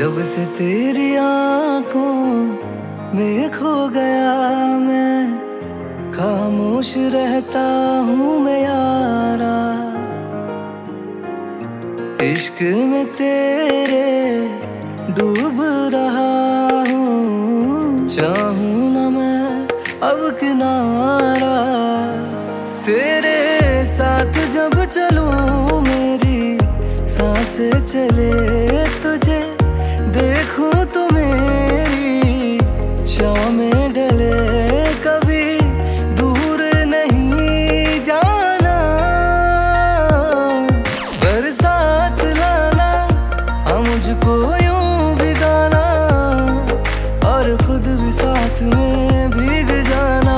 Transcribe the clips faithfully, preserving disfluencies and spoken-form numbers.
जब से तेरी आंखों में खो गया मैं, खामोश रहता हूँ मैं यारा। इश्क में तेरे डूब रहा हूँ, चाहूँ ना मैं अब किनारा। तेरे साथ जब चलूं मेरी सांसें चले, तुझे देखूं तो मेरी शामें ढले। कभी दूर नहीं जाना, बरसात लाना, हाँ मुझको यूं भिगाना, और खुद भी साथ में भीग जाना।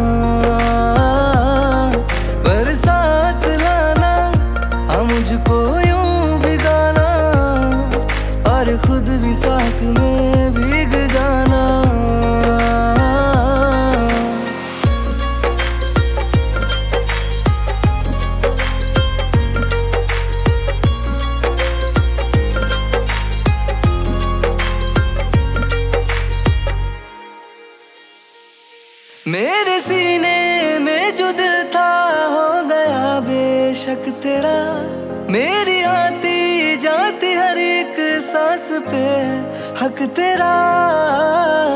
बरसात लाना, हाँ मुझको यूं भिगाना, और खुद भी साथ में भीग जाना। मेरे सीने में जो दिल था हो गया बेशक तेरा। मेरी आती जाती हर एक सांस पे हक तेरा।